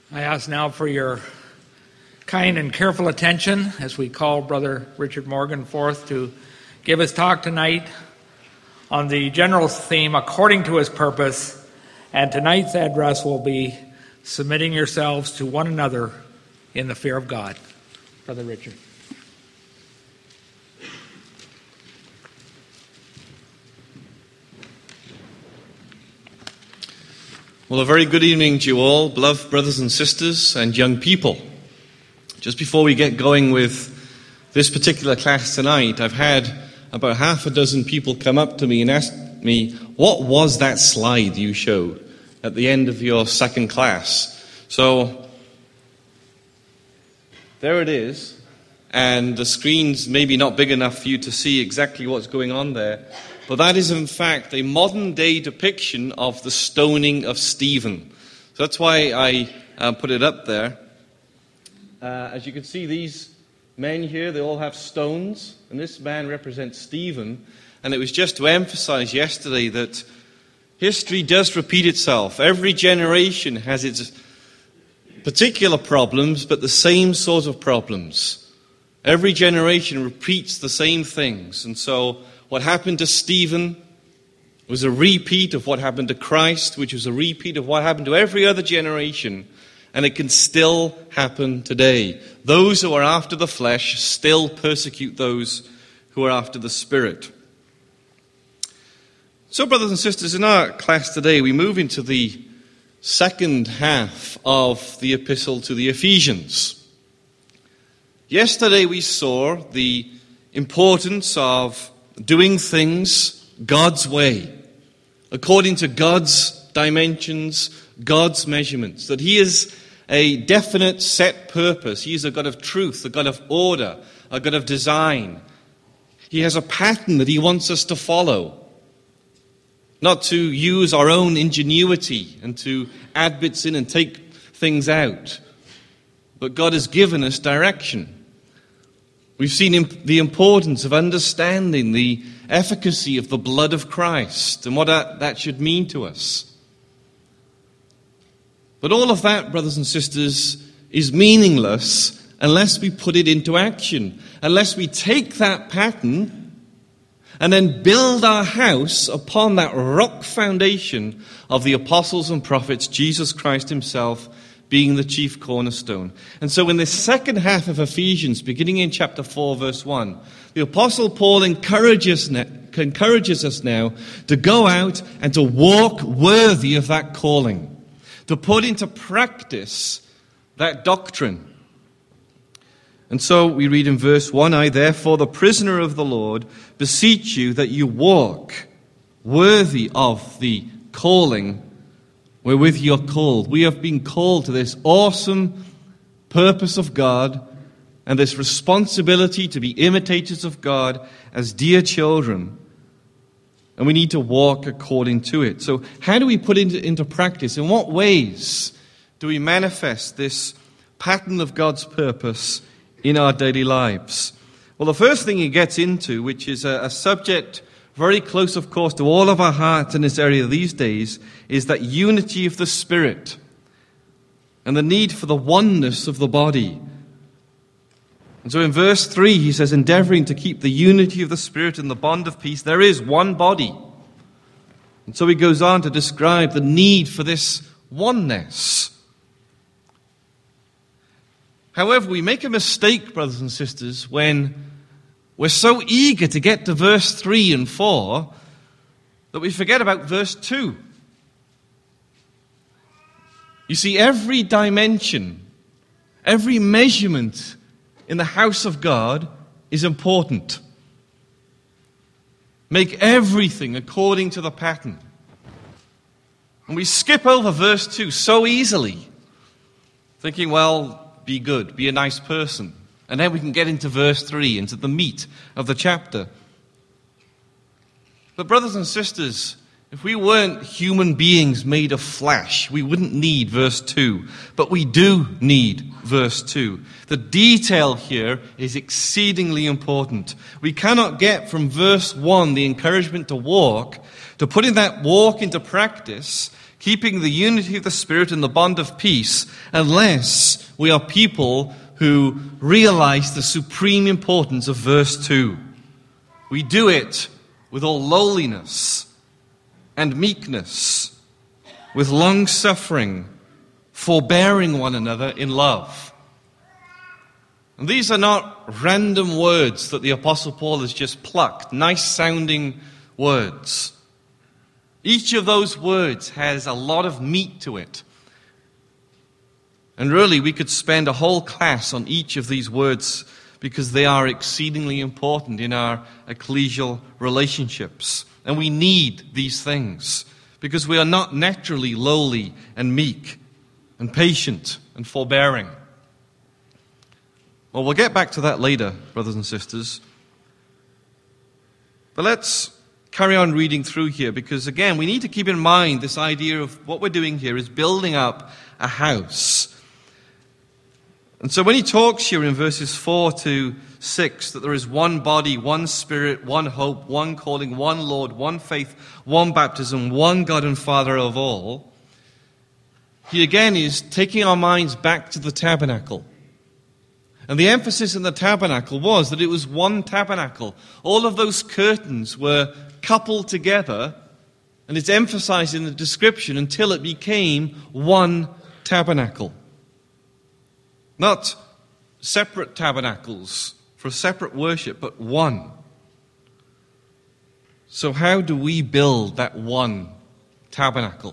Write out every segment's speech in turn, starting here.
I ask now for your kind and careful attention as we call Brother Richard Morgan forth to give his talk tonight on the general theme, according to his purpose. And tonight's address will be submitting yourselves to one another in the fear of God. Brother Richard. Well, a very good evening to you all, beloved brothers and sisters and young people. Just before we get going with this particular class tonight, I've had about half a dozen people come up to me and ask me, what was that slide you showed at the end of your second class? So, there it is, and the screen's maybe not big enough for you to see exactly what's going on there. But that is, in fact, a modern-day depiction of the stoning of Stephen. So that's why I put it up there. As you can see, these men here, they all have stones, and this man represents Stephen. And it was just to emphasize yesterday that history does repeat itself. Every generation has its particular problems, but the same sort of problems. Every generation repeats the same things, and so what happened to Stephen was a repeat of what happened to Christ, which was a repeat of what happened to every other generation. And it can still happen today. Those who are after the flesh still persecute those who are after the Spirit. So, brothers and sisters, in our class today, we move into the second half of the epistle to the Ephesians. Yesterday we saw the importance of doing things God's way, according to God's dimensions, God's measurements, that He is a definite set purpose. He is a God of truth, a God of order, a God of design. He has a pattern that He wants us to follow, not to use our own ingenuity and to add bits in and take things out, but God has given us direction. We've seen the importance of understanding the efficacy of the blood of Christ and what that should mean to us. But all of that, brothers and sisters, is meaningless unless we put it into action, unless we take that pattern and then build our house upon that rock foundation of the apostles and prophets, Jesus Christ Himself being the chief cornerstone. And so in the second half of Ephesians, beginning in chapter 4, verse 1, the Apostle Paul encourages us now to go out and to walk worthy of that calling, to put into practice that doctrine. And so we read in verse 1, I therefore, the prisoner of the Lord, beseech you that you walk worthy of the calling wherewith you're called. We have been called to this awesome purpose of God and this responsibility to be imitators of God as dear children. And we need to walk according to it. So how do we put it into practice? In what ways do we manifest this pattern of God's purpose in our daily lives? Well, the first thing he gets into, which is a subject very close, of course, to all of our hearts in this area these days, is that unity of the Spirit and the need for the oneness of the body. And so in verse 3, he says, endeavoring to keep the unity of the Spirit in the bond of peace. There is one body. And so he goes on to describe the need for this oneness. However, we make a mistake, brothers and sisters, when we're so eager to get to verse 3 and 4 that we forget about verse 2. You see, every dimension, every measurement in the house of God is important. Make everything according to the pattern. And we skip over verse 2 so easily, thinking, well, be good, be a nice person. And then we can get into verse 3, into the meat of the chapter. But brothers and sisters, if we weren't human beings made of flesh, we wouldn't need verse 2. But we do need verse 2. The detail here is exceedingly important. We cannot get from verse 1 the encouragement to walk, to putting that walk into practice, keeping the unity of the Spirit and the bond of peace, unless we are people who realize the supreme importance of verse 2. We do it with all lowliness and meekness, with long-suffering, forbearing one another in love. And these are not random words that the Apostle Paul has just plucked, nice-sounding words. Each of those words has a lot of meat to it. And really, we could spend a whole class on each of these words because they are exceedingly important in our ecclesial relationships. And we need these things because we are not naturally lowly and meek and patient and forbearing. Well, we'll get back to that later, brothers and sisters. But let's carry on reading through here because, again, we need to keep in mind this idea of what we're doing here is building up a house. And so when he talks here in verses 4 to 6 that there is one body, one Spirit, one hope, one calling, one Lord, one faith, one baptism, one God and Father of all, he again is taking our minds back to the tabernacle. And the emphasis in the tabernacle was that it was one tabernacle. All of those curtains were coupled together, and it's emphasized in the description until it became one tabernacle. Not separate tabernacles for separate worship, but one. So how do we build that one tabernacle?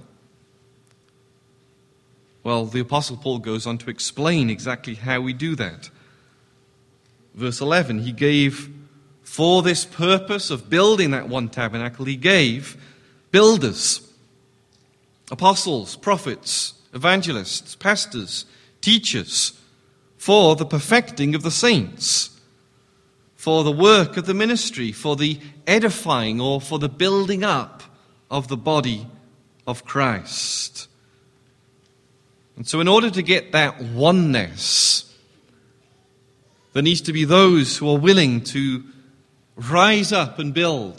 Well, the Apostle Paul goes on to explain exactly how we do that. Verse 11, he gave, for this purpose of building that one tabernacle, he gave builders, apostles, prophets, evangelists, pastors, teachers, for the perfecting of the saints, for the work of the ministry, for the edifying or for the building up of the body of Christ. And so in order to get that oneness, there needs to be those who are willing to rise up and build,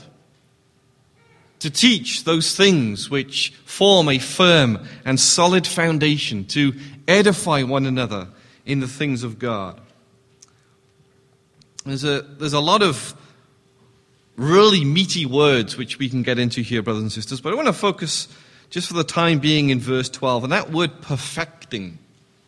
to teach those things which form a firm and solid foundation, to edify one another in the things of God. There's a lot of really meaty words which we can get into here, brothers and sisters, but I want to focus just for the time being in verse 12, and that word perfecting.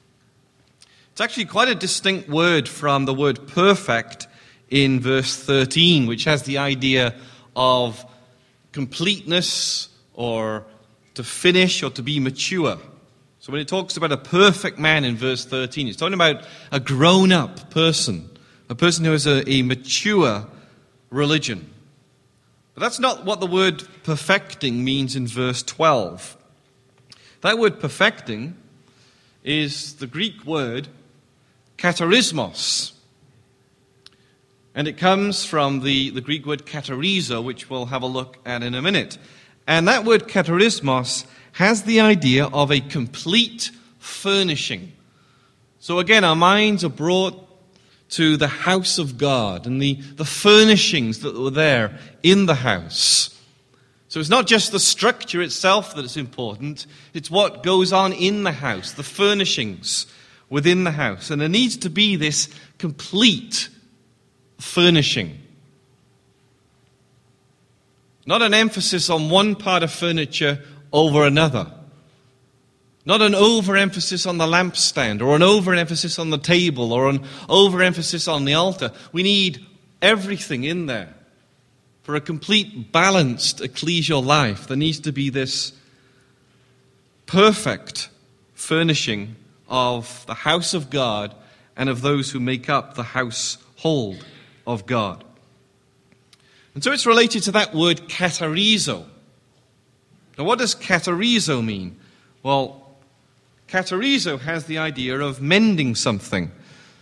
It's actually quite a distinct word from the word perfect in verse 13, which has the idea of completeness or to finish or to be mature. So when it talks about a perfect man in verse 13, it's talking about a grown-up person, a person who has a mature religion. But that's not what the word perfecting means in verse 12. That word perfecting is the Greek word katarismos. And it comes from the Greek word katarizo, which we'll have a look at in a minute. And that word katarismos has the idea of a complete furnishing. So again, our minds are brought to the house of God and the furnishings that were there in the house. So it's not just the structure itself that is important, it's what goes on in the house, the furnishings within the house. And there needs to be this complete furnishing. Not an emphasis on one part of furniture over another. Not an overemphasis on the lampstand or an overemphasis on the table or an overemphasis on the altar. We need everything in there. For a complete, balanced ecclesial life, there needs to be this perfect furnishing of the house of God and of those who make up the household of God. And so it's related to that word katarizo. Now what does katarizo mean? Well, katarizo has the idea of mending something.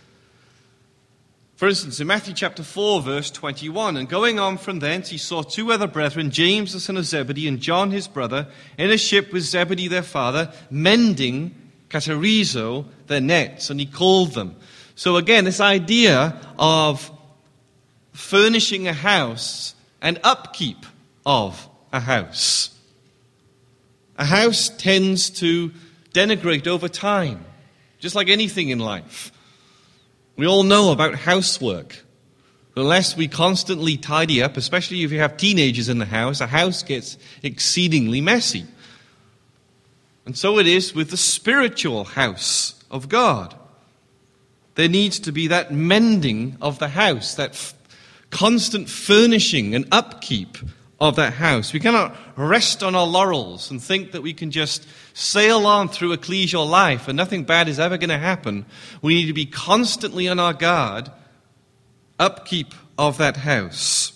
For instance, in Matthew chapter 4, verse 21, and going on from thence, he saw two other brethren, James the son of Zebedee and John his brother, in a ship with Zebedee their father, mending, katarizo, their nets, and he called them. So again, this idea of furnishing a house and upkeep of a house. A house tends to denigrate over time, just like anything in life. We all know about housework. Unless we constantly tidy up, especially if you have teenagers in the house, a house gets exceedingly messy. And so it is with the spiritual house of God. There needs to be that mending of the house, that constant furnishing and upkeep of that house. We cannot rest on our laurels and think that we can just sail on through ecclesial life and nothing bad is ever going to happen. We need to be constantly on our guard, upkeep of that house.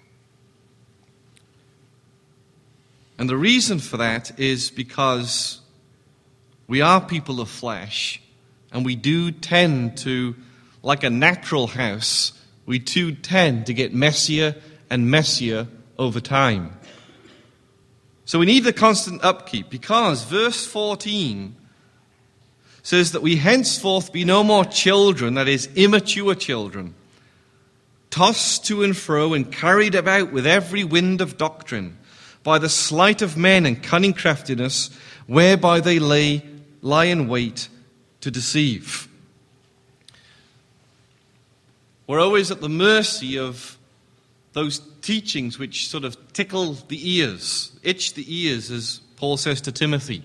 And the reason for that is because we are people of flesh, and we do tend to, like a natural house, we do tend to get messier and messier over time. So we need the constant upkeep, because verse 14 says that we henceforth be no more children, that is, immature children, tossed to and fro and carried about with every wind of doctrine, by the sleight of men and cunning craftiness, whereby they lie in wait to deceive. We're always at the mercy of those teachings which sort of tickle the ears, itch the ears, as Paul says to Timothy.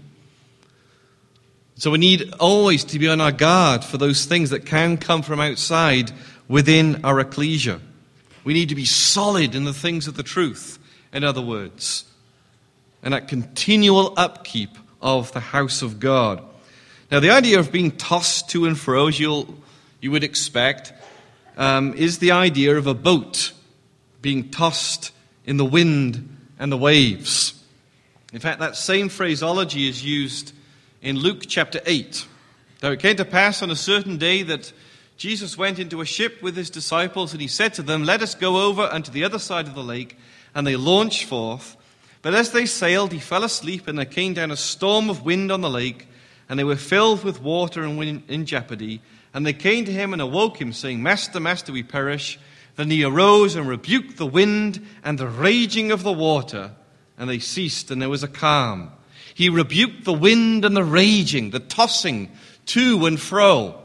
So we need always to be on our guard for those things that can come from outside within our ecclesia. We need to be solid in the things of the truth, in other words, and that continual upkeep of the house of God. Now, the idea of being tossed to and fro, as you would expect, is the idea of a boat being tossed in the wind and the waves. In fact, that same phraseology is used in Luke chapter 8. Now, it came to pass on a certain day that Jesus went into a ship with his disciples, and he said to them, "Let us go over unto the other side of the lake." And they launched forth. But as they sailed, he fell asleep, and there came down a storm of wind on the lake, and they were filled with water and were in jeopardy. And they came to him and awoke him, saying, "Master, Master, we perish." Then he arose and rebuked the wind and the raging of the water, and they ceased, and there was a calm. He rebuked the wind and the raging, the tossing to and fro.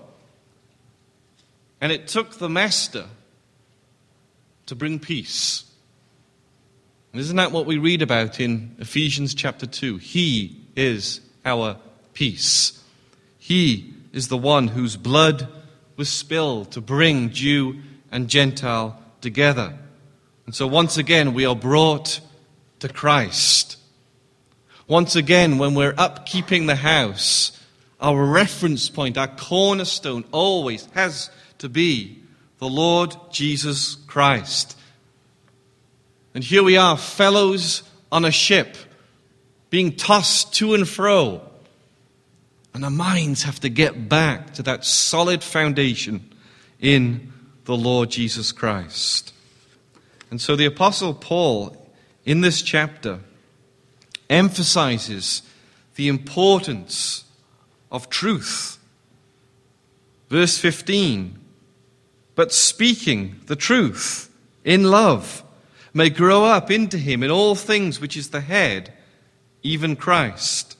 And it took the master to bring peace. And isn't that what we read about in Ephesians chapter 2? He is our peace. He is the one whose blood was spilled to bring Jew and Gentile together. And so once again we are brought to Christ. Once again, when we're upkeeping the house, our reference point, our cornerstone always has to be the Lord Jesus Christ. And here we are, fellows on a ship, being tossed to and fro. And our minds have to get back to that solid foundation in the Lord Jesus Christ. And so the Apostle Paul, in this chapter, emphasizes the importance of truth. Verse 15, "But speaking the truth in love may grow up into him in all things which is the head, even Christ."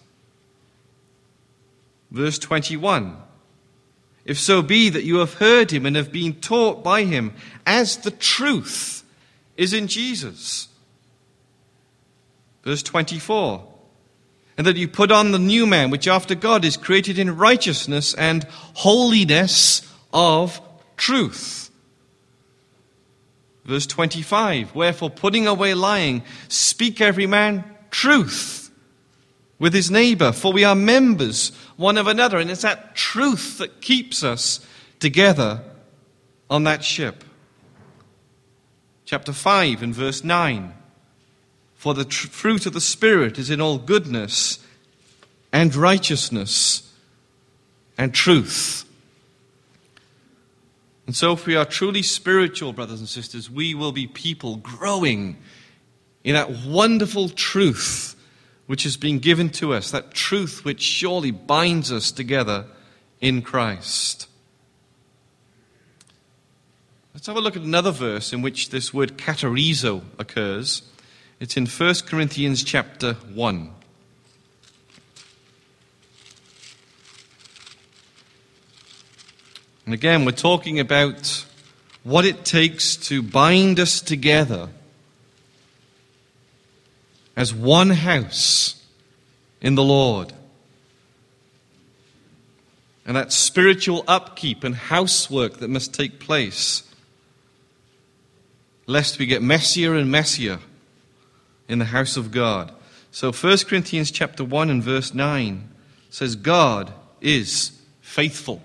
Verse 21, "If so be that you have heard him and have been taught by him, as the truth is in Jesus." Verse 24, "And that you put on the new man, which after God is created in righteousness and holiness of truth." Verse 25, "Wherefore putting away lying, speak every man truth with his neighbor, for we are members one of another." And it's that truth that keeps us together on that ship. Chapter 5 and verse 9, "For the fruit of the Spirit is in all goodness and righteousness and truth." And so if we are truly spiritual, brothers and sisters, we will be people growing in that wonderful truth which has been given to us, that truth which surely binds us together in Christ. Let's have a look at another verse in which this word katerizo occurs. It's in 1 Corinthians chapter 1. And again, we're talking about what it takes to bind us together as one house in the Lord. And that spiritual upkeep and housework that must take place, lest we get messier and messier in the house of God. So 1 Corinthians chapter 1 and verse 9 says, God is faithful.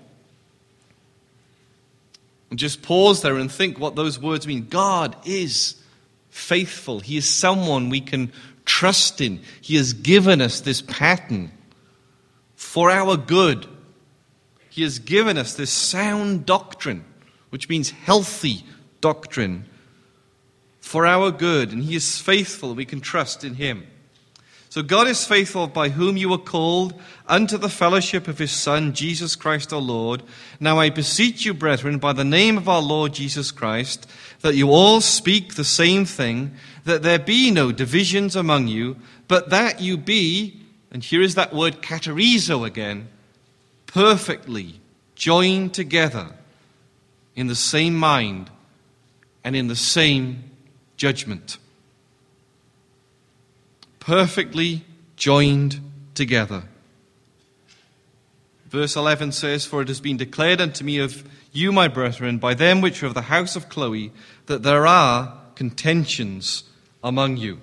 And just pause there and think what those words mean. God is faithful. He is someone we can trust in. He has given us this pattern for our good. He has given us this sound doctrine, which means healthy doctrine, for our good. And He is faithful. We can trust in Him. So God is faithful, by whom you were called unto the fellowship of His Son, Jesus Christ our Lord. Now I beseech you, brethren, by the name of our Lord Jesus Christ, that you all speak the same thing, that there be no divisions among you, but that you be, and here is that word katerizo again, perfectly joined together in the same mind and in the same judgment. Perfectly joined together. Verse 11 says, For it has been declared unto me of you, my brethren, by them which are of the house of Chloe, that there are contentions among you.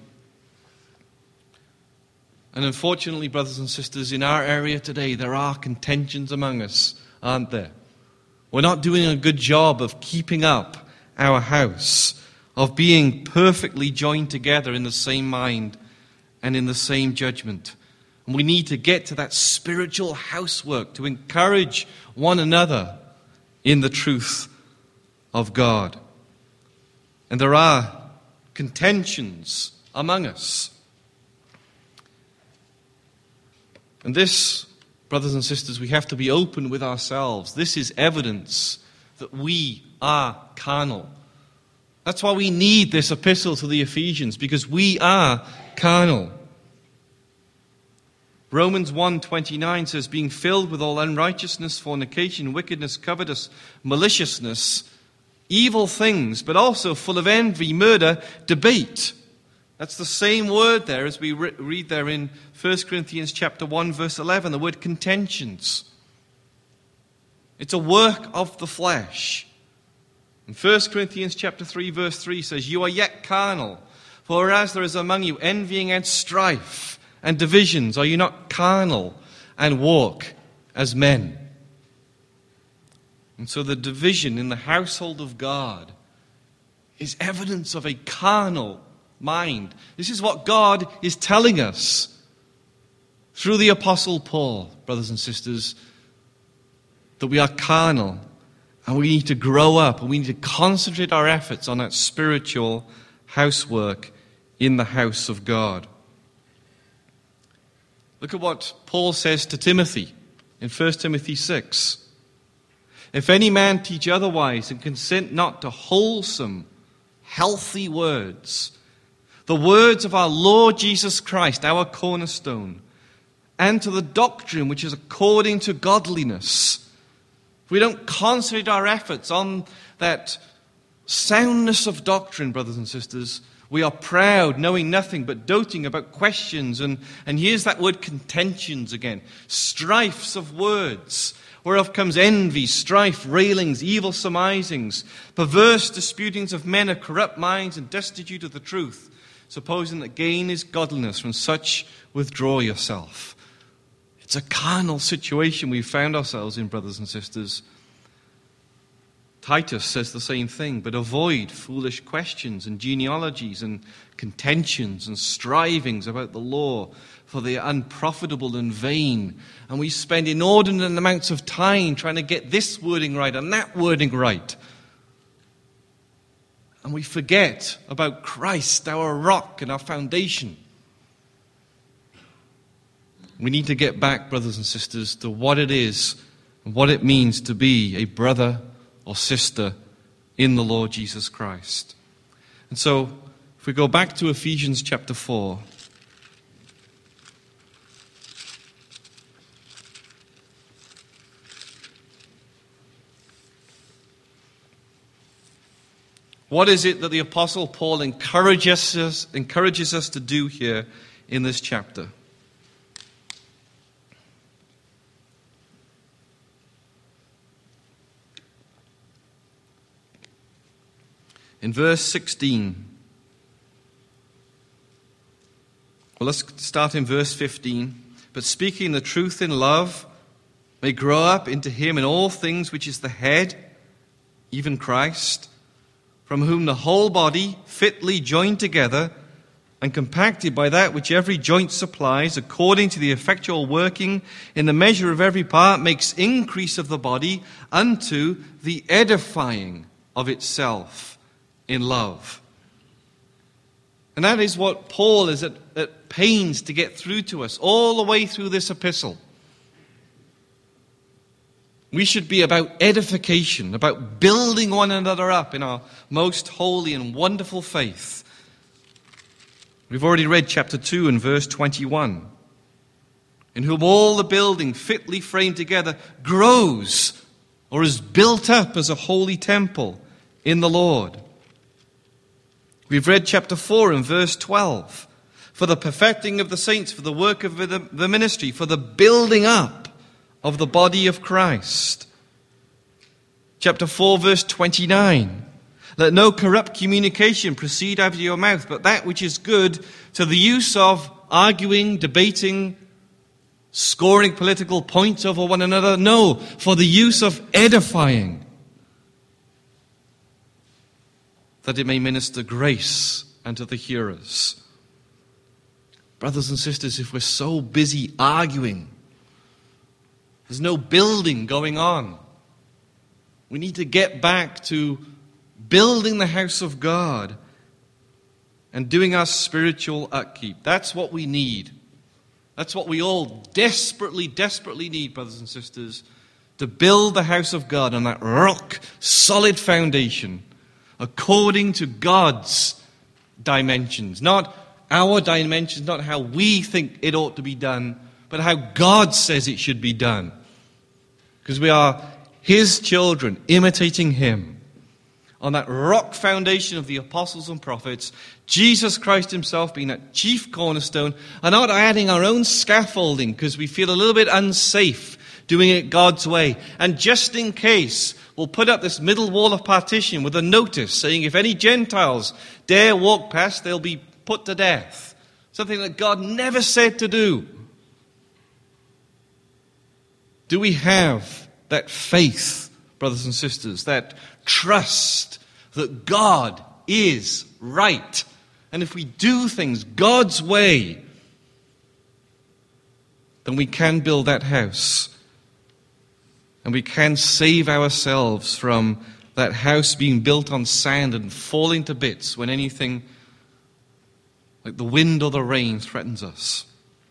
And unfortunately, brothers and sisters, in our area today, there are contentions among us, aren't there? We're not doing a good job of keeping up our house, of being perfectly joined together in the same mind and in the same judgment. And we need to get to that spiritual housework to encourage one another in the truth of God. And there are contentions among us. And this, brothers and sisters, we have to be open with ourselves. This is evidence that we are carnal. That's why we need this epistle to the Ephesians, because we are carnal. Romans 1:29 says, being filled with all unrighteousness, fornication, wickedness, covetous, maliciousness, evil things, but also full of envy, murder, debate. That's the same word there as we read there in 1 Corinthians chapter 1, verse 11, the word contentions. It's a work of the flesh. And 1 Corinthians chapter 3, verse 3 says, you are yet carnal, for whereas there is among you envying and strife and divisions, are you not carnal and walk as men? And so the division in the household of God is evidence of a carnal mind. This is what God is telling us through the Apostle Paul, brothers and sisters, that we are carnal and we need to grow up and we need to concentrate our efforts on that spiritual housework in the house of God. Look at what Paul says to Timothy in 1 Timothy 6. If any man teach otherwise and consent not to wholesome, healthy words, the words of our Lord Jesus Christ, our cornerstone, and to the doctrine which is according to godliness, if we don't concentrate our efforts on that soundness of doctrine, brothers and sisters, we are proud, knowing nothing, but doting about questions. And here's that word contentions again. Strifes of words, whereof comes envy, strife, railings, evil surmisings, perverse disputings of men of corrupt minds and destitute of the truth, supposing that gain is godliness. From such withdraw yourself. It's a carnal situation we've found ourselves in, brothers and sisters. Titus says the same thing, but avoid foolish questions and genealogies and contentions and strivings about the law, for they are unprofitable and vain. And we spend inordinate amounts of time trying to get this wording right and that wording right. And we forget about Christ, our rock and our foundation. We need to get back, brothers and sisters, to what it is and what it means to be a brother or sister in the Lord Jesus Christ. And so, if we go back to Ephesians chapter 4, What is it that the Apostle Paul encourages us to do here in this chapter? In verse 16, well, let's start in verse 15. But speaking the truth in love may grow up into him in all things which is the head, even Christ, from whom the whole body, fitly joined together and compacted by that which every joint supplies, according to the effectual working in the measure of every part, makes increase of the body unto the edifying of itself in love. And that is what Paul is at pains to get through to us all the way through this epistle. We should be about edification, about building one another up in our most holy and wonderful faith. We've already read chapter 2 and verse 21. In whom all the building fitly framed together grows or is built up as a holy temple in the Lord. We've read chapter 4 and verse 12. For the perfecting of the saints, for the work of the ministry, for the building up of the body of Christ. Chapter 4, verse 29. Let no corrupt communication proceed out of your mouth, but that which is good to the use of arguing, debating, scoring political points over one another. No, for the use of edifying, that it may minister grace unto the hearers. Brothers and sisters, if we're so busy arguing, there's no building going on. We need to get back to building the house of God and doing our spiritual upkeep. That's what we need. That's what we all desperately, desperately need, brothers and sisters, to build the house of God on that rock, solid foundation, according to God's dimensions. Not our dimensions, not how we think it ought to be done, but how God says it should be done. Because we are His children, imitating Him. On that rock foundation of the apostles and prophets, Jesus Christ Himself being that chief cornerstone, and not adding our own scaffolding because we feel a little bit unsafe doing it God's way. And just in case, we'll put up this middle wall of partition with a notice saying if any Gentiles dare walk past, they'll be put to death. Something that God never said to do. Do we have that faith, brothers and sisters, that trust that God is right? And if we do things God's way, then we can build that house. And we can save ourselves from that house being built on sand and falling to bits when anything like the wind or the rain threatens us.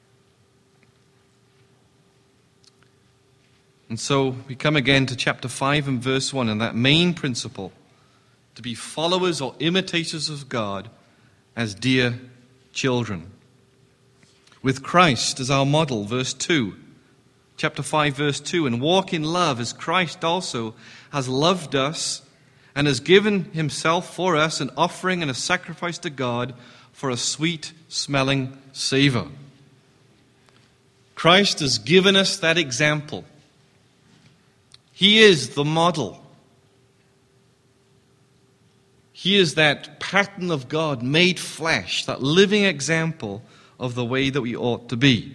And so we come again to chapter 5 and verse 1, and that main principle, to be followers or imitators of God as dear children. With Christ as our model, verse 2. Chapter 5, verse 2, and walk in love as Christ also has loved us and has given Himself for us an offering and a sacrifice to God for a sweet-smelling savor. Christ has given us that example. He is the model. He is that pattern of God made flesh, that living example of the way that we ought to be.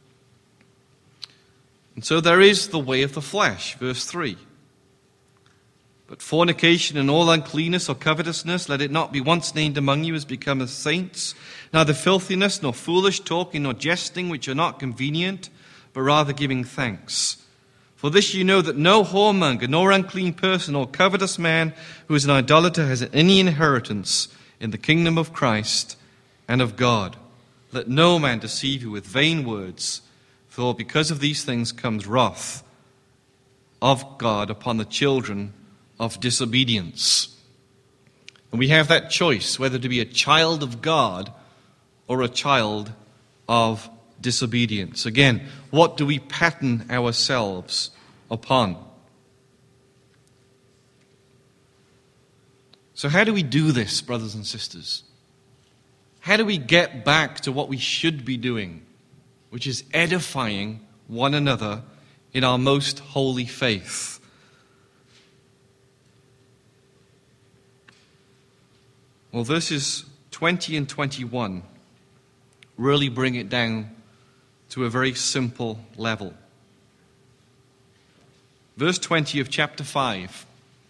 And so there is the way of the flesh, verse 3. But fornication and all uncleanness or covetousness, let it not be once named among you as becometh saints. Neither filthiness, nor foolish talking, nor jesting, which are not convenient, but rather giving thanks. For this you know that no whoremonger, nor unclean person, or covetous man who is an idolater has any inheritance in the kingdom of Christ and of God. Let no man deceive you with vain words, for because of these things comes wrath of God upon the children of disobedience. And we have that choice, whether to be a child of God or a child of disobedience. Again, what do we pattern ourselves upon? So how do we do this, brothers and sisters? How do we get back to what we should be doing, which is edifying one another in our most holy faith? Well, verses 20 and 21 really bring it down to a very simple level. Verse 20 of chapter 5.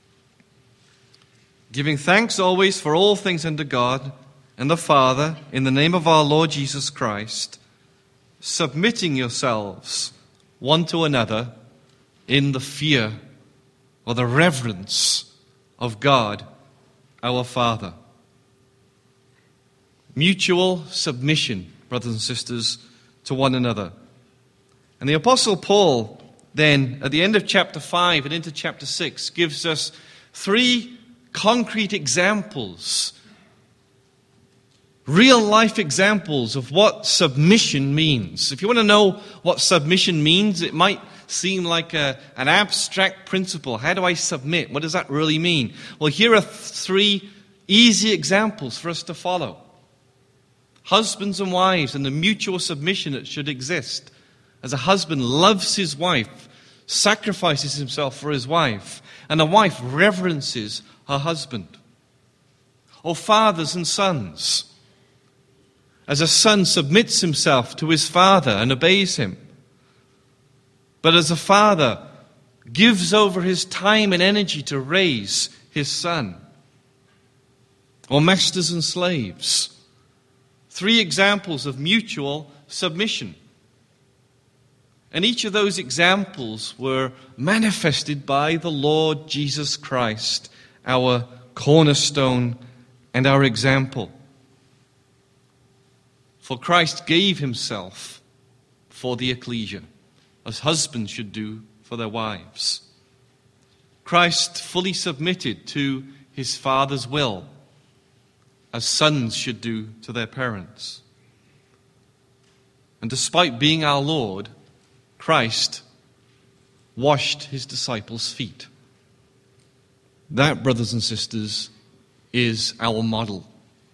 Giving thanks always for all things unto God and the Father, in the name of our Lord Jesus Christ, submitting yourselves one to another in the fear or the reverence of God our Father. Mutual submission, brothers and sisters, to one another. And the Apostle Paul then, at the end of chapter 5 and into chapter 6, gives us 3 concrete examples, real-life examples of what submission means. If you want to know what submission means, it might seem like an abstract principle. How do I submit? What does that really mean? Well, here are 3 easy examples for us to follow. Husbands and wives and the mutual submission that should exist. As a husband loves his wife, sacrifices himself for his wife, and a wife reverences her husband. Or fathers and sons. As a son submits himself to his father and obeys him. But as a father gives over his time and energy to raise his son. Or masters and slaves. 3 examples of mutual submission. And each of those examples were manifested by the Lord Jesus Christ, our cornerstone and our example. For Christ gave himself for the ecclesia, as husbands should do for their wives. Christ fully submitted to his Father's will, as sons should do to their parents. And despite being our Lord, Christ washed his disciples' feet. That, brothers and sisters, is our model.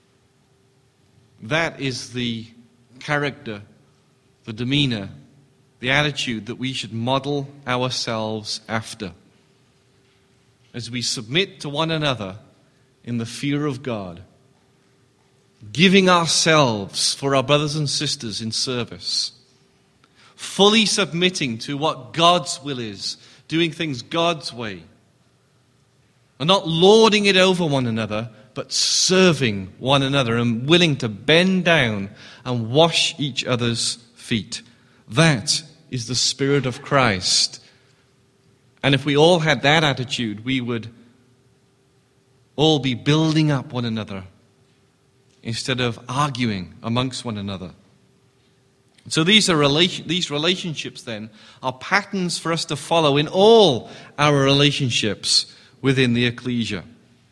That is the character, the demeanor, the attitude that we should model ourselves after. As we submit to one another in the fear of God, giving ourselves for our brothers and sisters in service, fully submitting to what God's will is, doing things God's way, and not lording it over one another, but serving one another and willing to bend down and wash each other's feet. That is the Spirit of Christ. And if we all had that attitude, we would all be building up one another instead of arguing amongst one another. So these relationships then are patterns for us to follow in all our relationships within the ecclesia.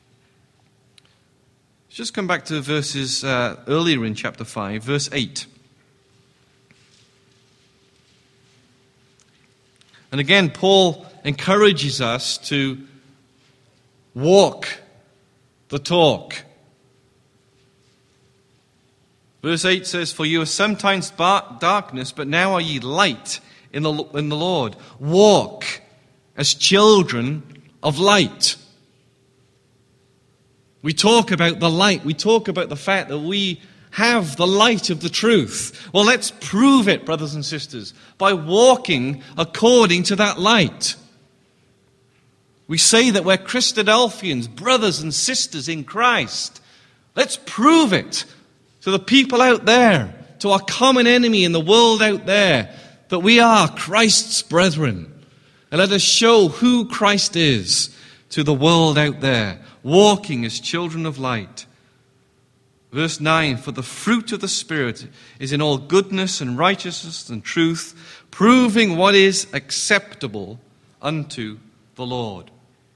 Let's just come back to verses earlier in chapter 5, verse 8. And again, Paul encourages us to walk the talk. Verse 8 says, "For you are sometimes darkness, but now are ye light in the Lord. Walk as children of light." We talk about the light. We talk about the fact that we have the light of the truth. Well, let's prove it, brothers and sisters, by walking according to that light. We say that we're Christadelphians, brothers and sisters in Christ. Let's prove it to the people out there, to our common enemy in the world out there, that we are Christ's brethren. And let us show who Christ is to the world out there, walking as children of light. Verse 9, "For the fruit of the Spirit is in all goodness and righteousness and truth, proving what is acceptable unto the Lord."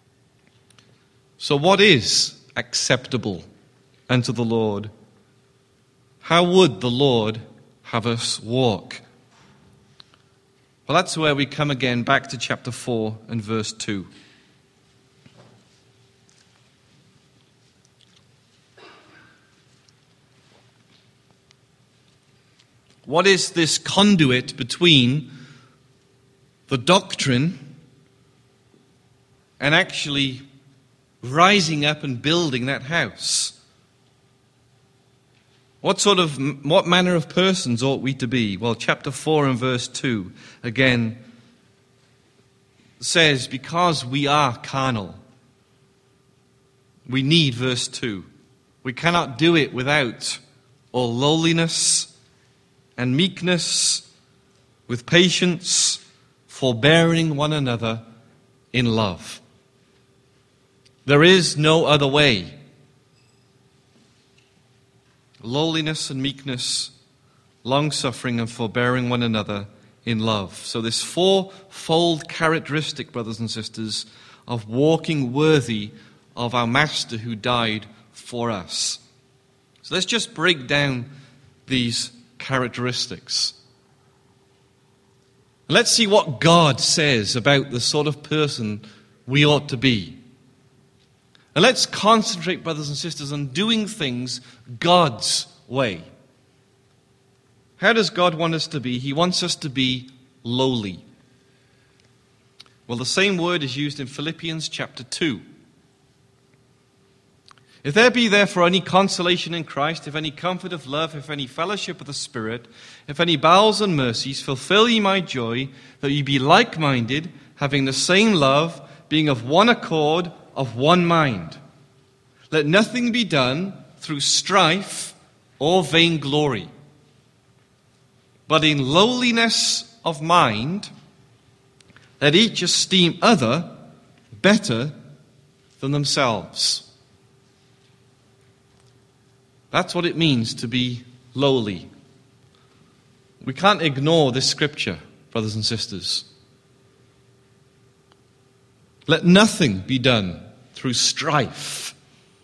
So what is acceptable unto the Lord? How would the Lord have us walk? Well, that's where we come again back to chapter 4 and verse 2. What is this conduit between the doctrine and actually rising up and building that house? What manner of persons ought we to be? Well, chapter 4 and verse 2 again says, because we are carnal, we need, verse 2, we cannot do it without all lowliness and meekness, with patience, forbearing one another in love. There is no other way. Lowliness and meekness, long-suffering and forbearing one another in love. So this fourfold characteristic, brothers and sisters, of walking worthy of our Master who died for us. So let's just break down these characteristics. Let's see what God says about the sort of person we ought to be. And let's concentrate, brothers and sisters, on doing things God's way. How does God want us to be? He wants us to be lowly. Well, the same word is used in Philippians chapter 2. If there be therefore any consolation in Christ, if any comfort of love, if any fellowship of the Spirit, if any bowels and mercies, fulfill ye my joy, that ye be like-minded, having the same love, being of one accord, of one mind. Let nothing be done through strife or vainglory, but in lowliness of mind, let each esteem other better than themselves. That's what it means to be lowly. We can't ignore this scripture, brothers and sisters. Let nothing be done through strife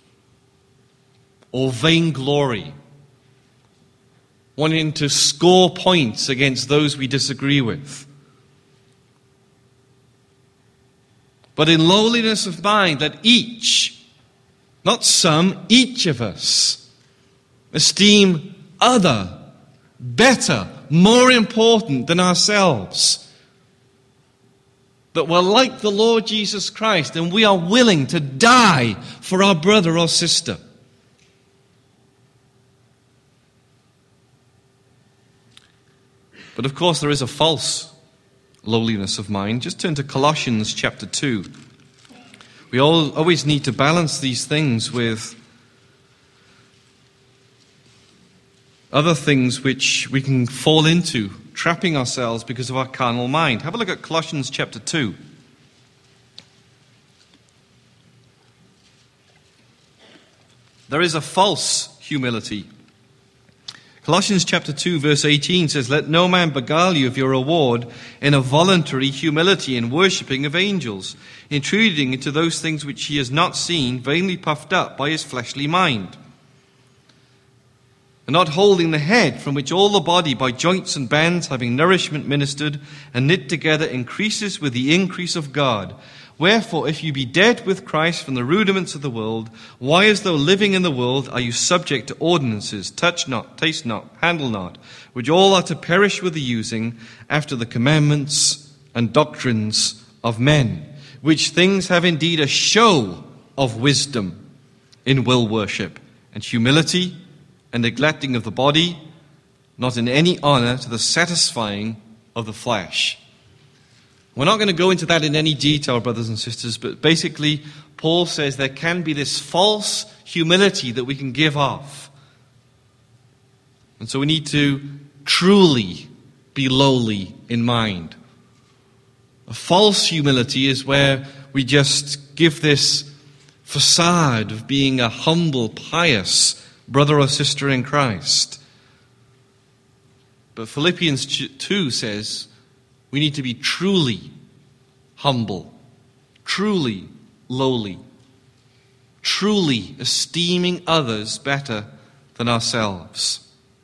or vainglory, wanting to score points against those we disagree with. But in lowliness of mind, let each, not some, each of us, esteem other better, more important than ourselves. That we're like the Lord Jesus Christ and we are willing to die for our brother or sister. But of course there is a false lowliness of mind. Just turn to Colossians chapter 2. We always need to balance these things with other things which we can fall into, trapping ourselves because of our carnal mind. Have a look at Colossians chapter 2. There is a false humility. Colossians chapter 2 verse 18 says, let no man beguile you of your reward in a voluntary humility and worshipping of angels, intruding into those things which he has not seen, vainly puffed up by his fleshly mind. And not holding the head, from which all the body by joints and bands, having nourishment ministered and knit together, increases with the increase of God. Wherefore, if you be dead with Christ from the rudiments of the world, why, as though living in the world, are you subject to ordinances, touch not, taste not, handle not, which all are to perish with the using, after the commandments and doctrines of men, which things have indeed a show of wisdom in will worship and humility, and neglecting of the body, not in any honor to the satisfying of the flesh. We're not going to go into that in any detail, brothers and sisters, but basically Paul says there can be this false humility that we can give off. And so we need to truly be lowly in mind. A false humility is where we just give this facade of being a humble, pious brother or sister in Christ. But Philippians 2 says we need to be truly humble, truly lowly, truly esteeming others better than ourselves.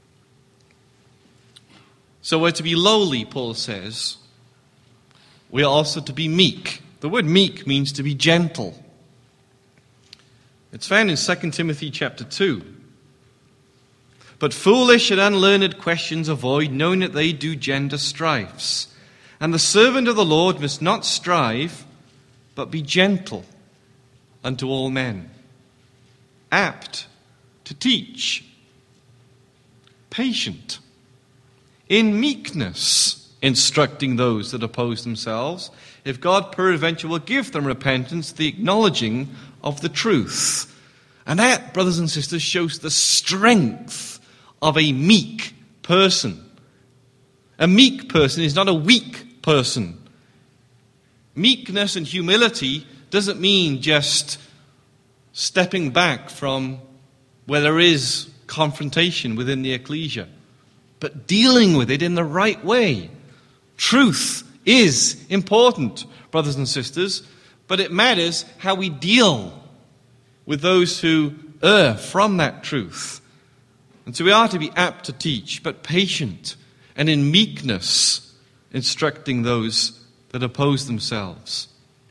So we're to be lowly, Paul says. We are also to be meek. The word meek means to be gentle. It's found in 2 Timothy chapter 2. But foolish and unlearned questions avoid, knowing that they do gender strifes. And the servant of the Lord must not strive, but be gentle unto all men, apt to teach, patient, in meekness, instructing those that oppose themselves, if God peradventure will give them repentance, the acknowledging of the truth. And that, brothers and sisters, shows the strength of a meek person. A meek person is not a weak person. Meekness and humility doesn't mean just stepping back from where there is confrontation within the ecclesia, but dealing with it in the right way. Truth is important, brothers and sisters, but it matters how we deal with those who err from that truth. And so we are to be apt to teach, but patient and in meekness, instructing those that oppose themselves.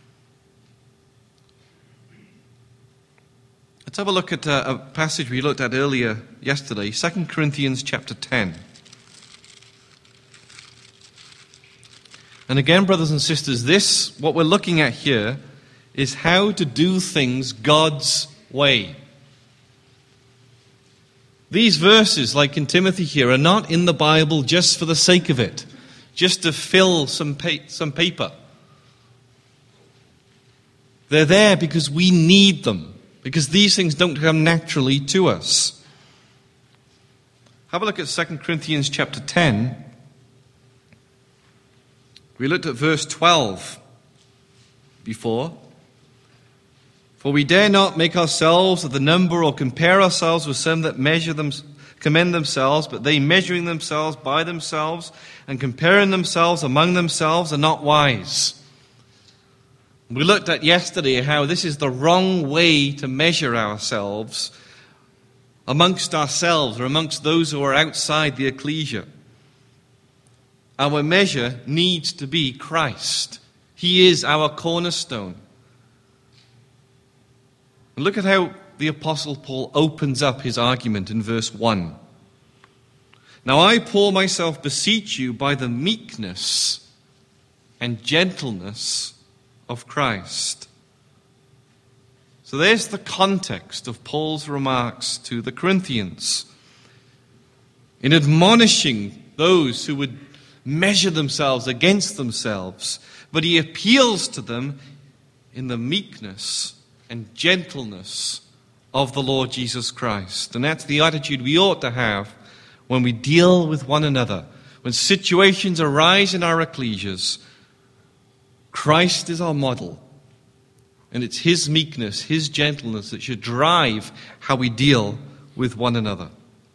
Let's have a look at a passage we looked at earlier yesterday, 2 Corinthians chapter 10. And again, brothers and sisters, what we're looking at here is how to do things God's way. These verses, like in Timothy here, are not in the Bible just for the sake of it, just to fill some paper. They're there because we need them, because these things don't come naturally to us. Have a look at 2 Corinthians chapter 10. We looked at verse 12 before. For we dare not make ourselves of the number or compare ourselves with some that commend themselves, but they measuring themselves by themselves and comparing themselves among themselves are not wise. We looked at yesterday how this is the wrong way to measure ourselves amongst ourselves or amongst those who are outside the ecclesia. Our measure needs to be Christ. He is our cornerstone. And look at how the Apostle Paul opens up his argument in verse 1. Now I, Paul, myself beseech you by the meekness and gentleness of Christ. So there's the context of Paul's remarks to the Corinthians. In admonishing those who would measure themselves against themselves, but he appeals to them in the meekness and gentleness of the Lord Jesus Christ. And that's the attitude we ought to have when we deal with one another. When situations arise in our ecclesias, Christ is our model. And it's his meekness, his gentleness that should drive how we deal with one another.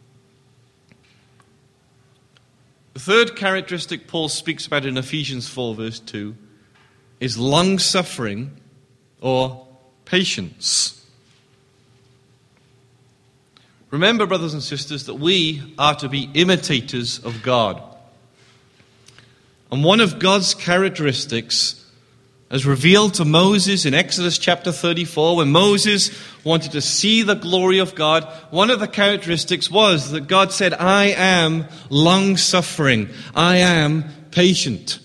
The third characteristic Paul speaks about in Ephesians 4 verse 2 is long-suffering or patience. Remember, brothers and sisters, that we are to be imitators of God. And one of God's characteristics, as revealed to Moses in Exodus chapter 34, when Moses wanted to see the glory of God, one of the characteristics was that God said, I am long-suffering. I am patient.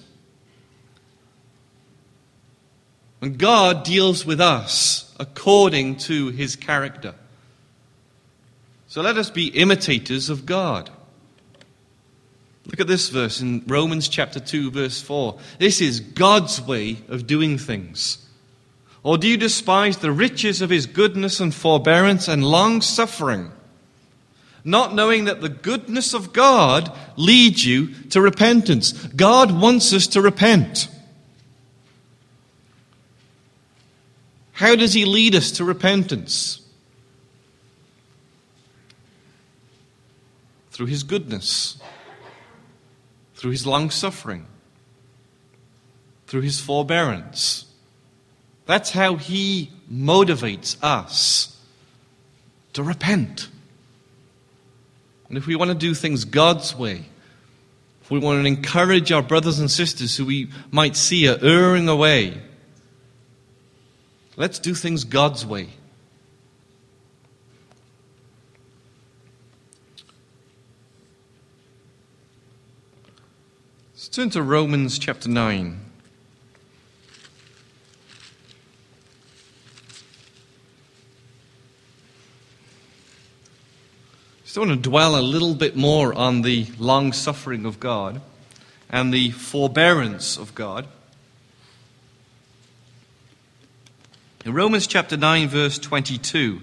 And God deals with us according to his character. So let us be imitators of God. Look at this verse in Romans chapter 2, verse 4. This is God's way of doing things. Or do you despise the riches of his goodness and forbearance and long-suffering, not knowing that the goodness of God leads you to repentance? God wants us to repent. How does he lead us to repentance? Through his goodness, through his long-suffering, through his forbearance. That's how he motivates us to repent. And if we want to do things God's way, if we want to encourage our brothers and sisters who we might see are erring away, let's do things God's way. Turn to Romans chapter 9. I want to dwell a little bit more on the long-suffering of God and the forbearance of God. In Romans chapter 9, verse 22,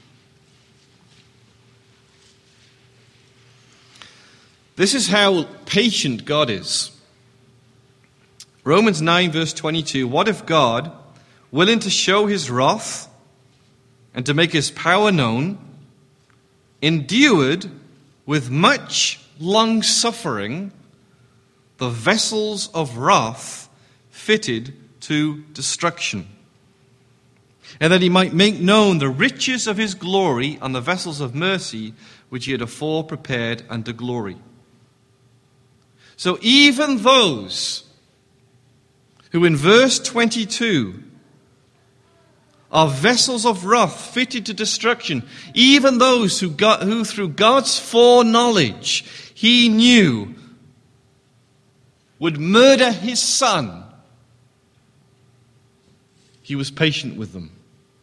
this is how patient God is. Romans 9, verse 22, what if God, willing to show his wrath and to make his power known, endured with much long-suffering the vessels of wrath fitted to destruction, and that he might make known the riches of his glory on the vessels of mercy which he had afore prepared unto glory. So even those who in verse 22 are vessels of wrath fitted to destruction, even those who through God's foreknowledge he knew would murder his son, he was patient with them.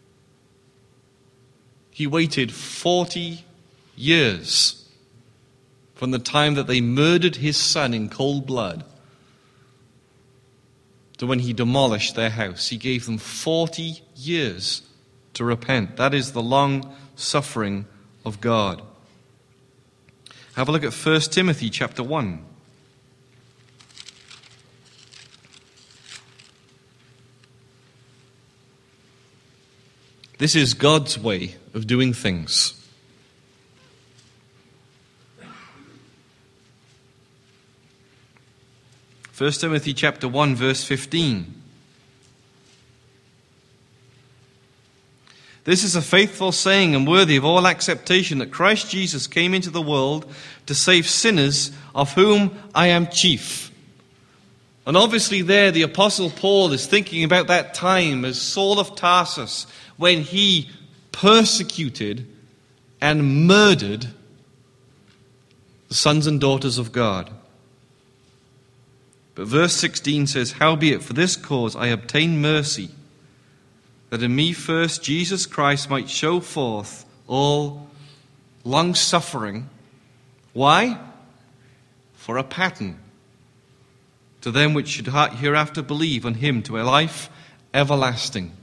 He waited 40 years from the time that they murdered his son in cold blood to when he demolished their house. He gave them 40 years to repent. That is the long suffering of God. Have a look at 1 Timothy chapter 1. This is God's way of doing things. First Timothy chapter 1, verse 15. This is a faithful saying and worthy of all acceptation, that Christ Jesus came into the world to save sinners, of whom I am chief. And obviously there the Apostle Paul is thinking about that time as Saul of Tarsus, when he persecuted and murdered the sons and daughters of God. But verse 16 says, howbeit for this cause I obtain mercy, that in me first Jesus Christ might show forth all long-suffering. Why? For a pattern to them which should hereafter believe on him to a life everlasting.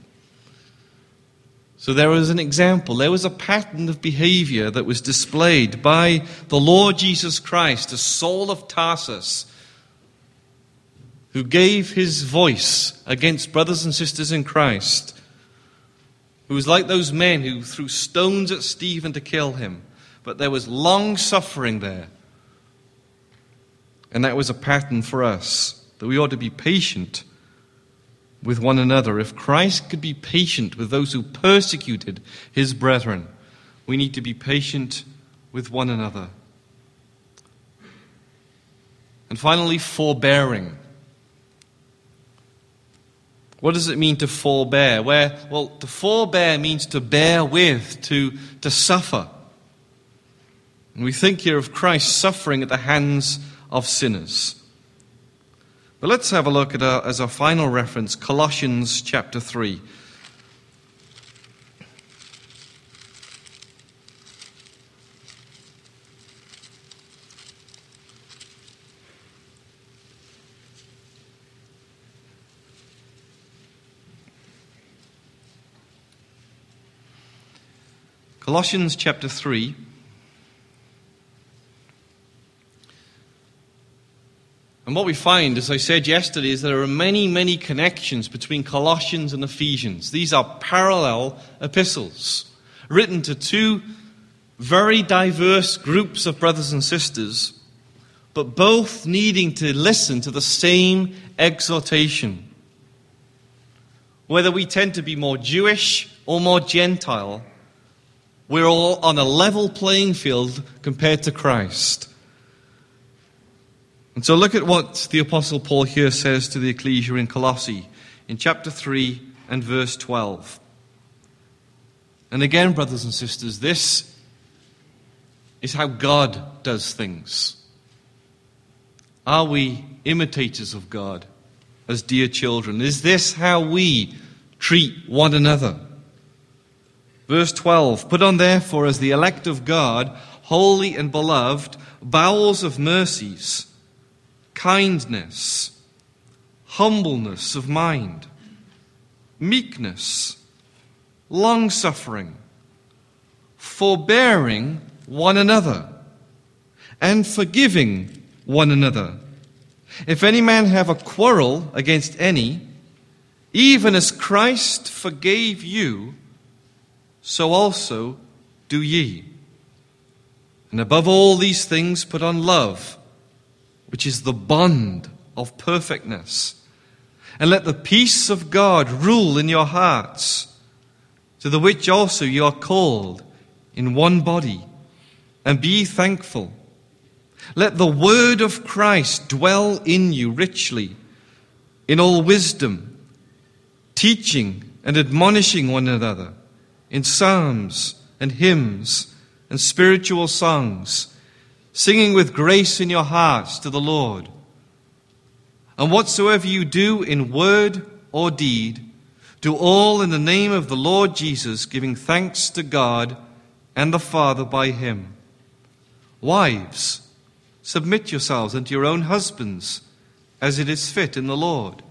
So there was an example, there was a pattern of behavior that was displayed by the Lord Jesus Christ, a Saul of Tarsus, who gave his voice against brothers and sisters in Christ, who was like those men who threw stones at Stephen to kill him. But there was long suffering there. And that was a pattern for us, that we ought to be patient with one another. If Christ could be patient with those who persecuted his brethren, we need to be patient with one another. And finally, forbearing. What does it mean to forbear? Well, to forbear means to bear with, to suffer. And we think here of Christ suffering at the hands of sinners. But let's have a look at as our final reference, Colossians chapter 3. Colossians chapter 3. And what we find, as I said yesterday, is there are many, many connections between Colossians and Ephesians. These are parallel epistles, written to two very diverse groups of brothers and sisters, but both needing to listen to the same exhortation. Whether we tend to be more Jewish or more Gentile, we're all on a level playing field compared to Christ. And so look at what the Apostle Paul here says to the ecclesia in Colossae, in chapter 3 and verse 12. And again, brothers and sisters, this is how God does things. Are we imitators of God as dear children? Is this how we treat one another? Verse 12, put on therefore as the elect of God, holy and beloved, bowels of mercies, kindness, humbleness of mind, meekness, long-suffering, forbearing one another, and forgiving one another. If any man have a quarrel against any, even as Christ forgave you, so also do ye. And above all these things put on love, which is the bond of perfectness. And let the peace of God rule in your hearts, to the which also you are called in one body, and be thankful. Let the word of Christ dwell in you richly, in all wisdom, teaching and admonishing one another, in psalms and hymns and spiritual songs, singing with grace in your hearts to the Lord. And whatsoever you do in word or deed, do all in the name of the Lord Jesus, giving thanks to God and the Father by him. Wives, submit yourselves unto your own husbands, as it is fit in the Lord.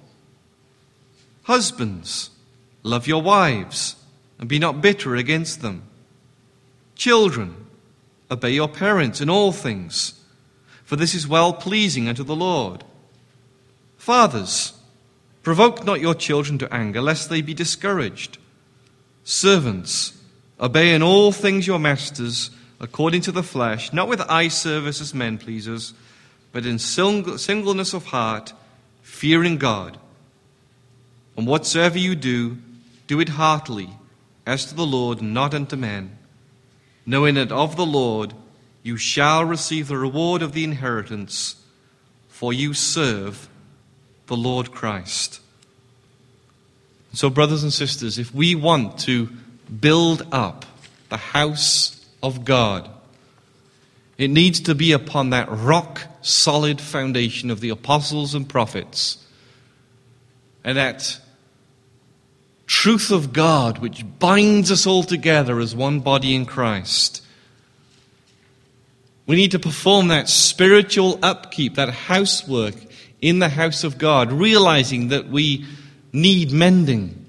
Husbands, love your wives, and be not bitter against them. Children, obey your parents in all things, for this is well-pleasing unto the Lord. Fathers, provoke not your children to anger, lest they be discouraged. Servants, obey in all things your masters, according to the flesh, not with eye service as men pleasers, but in singleness of heart, fearing God. And whatsoever you do, do it heartily, as to the Lord, not unto men, knowing that of the Lord you shall receive the reward of the inheritance, for you serve the Lord Christ. So, brothers and sisters, if we want to build up the house of God, it needs to be upon that rock-solid foundation of the apostles and prophets, and that truth of God which binds us all together as one body in Christ. We need to perform that spiritual upkeep, that housework in the house of God, realizing that we need mending.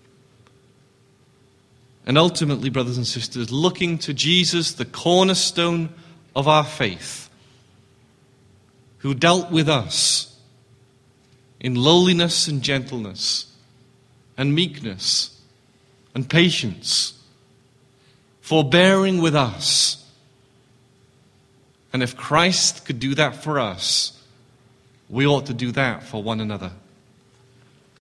And ultimately, brothers and sisters, looking to Jesus, the cornerstone of our faith, who dealt with us in lowliness and gentleness and meekness and patience, forbearing with us. And if Christ could do that for us, we ought to do that for one another.